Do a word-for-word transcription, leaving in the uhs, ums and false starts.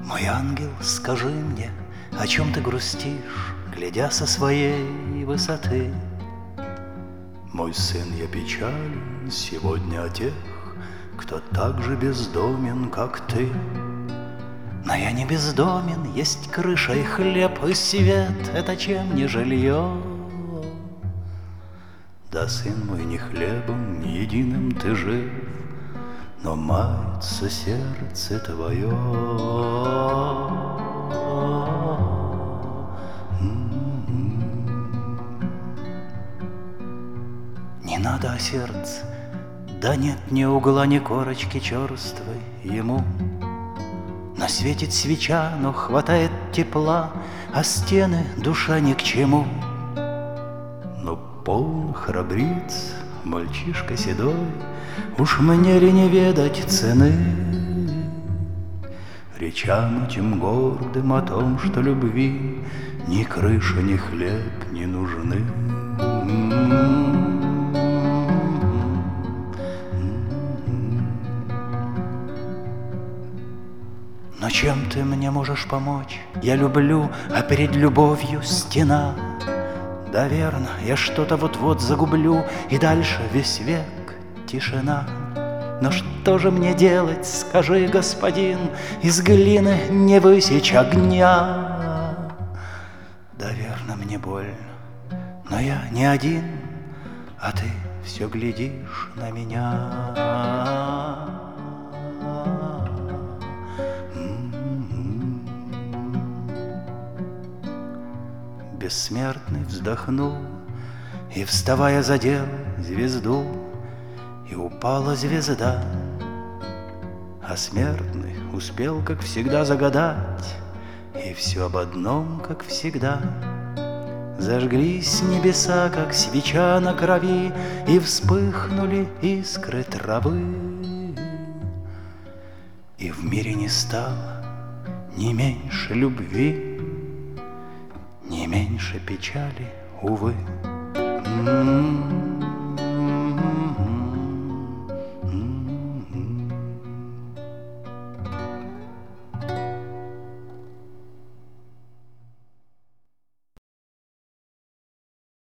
Мой ангел, скажи мне, о чем ты грустишь, глядя со своей высоты? Мой сын, я печален сегодня о тех, кто так же бездомен, как ты. Но я не бездомен, есть крыша и хлеб, и свет — это чем не жилье. Да, сын мой, не хлебом ни единым ты жив, но мается сердце твое. Не надо о сердце, да нет ни угла, ни корочки черствой ему. Но светит свеча, но хватает тепла, а стены душа ни к чему. Но полн храбриц, мальчишка седой, уж мне ли не ведать цены речам этим гордым о том, что любви ни крыша, ни хлеб не нужны. Но чем ты мне можешь помочь? Я люблю, а перед любовью стена. Да, верно, я что-то вот-вот загублю, и дальше весь век тишина. Но что же мне делать, скажи, господин, из глины не высечь огня? Да, верно, мне больно, но я не один, а ты все глядишь на меня. Бессмертный вздохнул и, вставая, задел звезду, и упала звезда. А смертный успел, как всегда, загадать, и все об одном, как всегда. Зажглись небеса, как свеча на крови, и вспыхнули искры травы. И в мире не стало ни меньше любви, не меньше печали, увы. М-м-м.